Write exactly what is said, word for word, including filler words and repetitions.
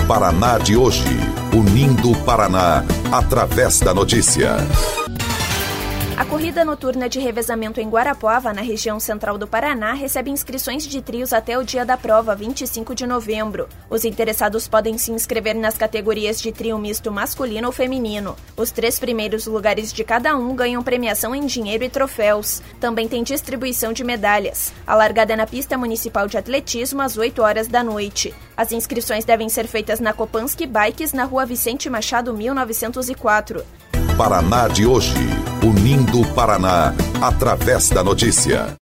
Paraná de hoje, unindo o Paraná através da notícia. A corrida noturna de revezamento em Guarapuava, na região central do Paraná, recebe inscrições de trios até o dia da prova, vinte e cinco de novembro. Os interessados podem se inscrever nas categorias de trio misto masculino ou feminino. Os três primeiros lugares de cada um ganham premiação em dinheiro e troféus. Também tem distribuição de medalhas. A largada é na pista municipal de atletismo às oito horas da noite. As inscrições devem ser feitas na Kopansky Bikes, na rua Vicente Machado, mil novecentos e quatro. Paraná de hoje, unindo o Paraná através da notícia.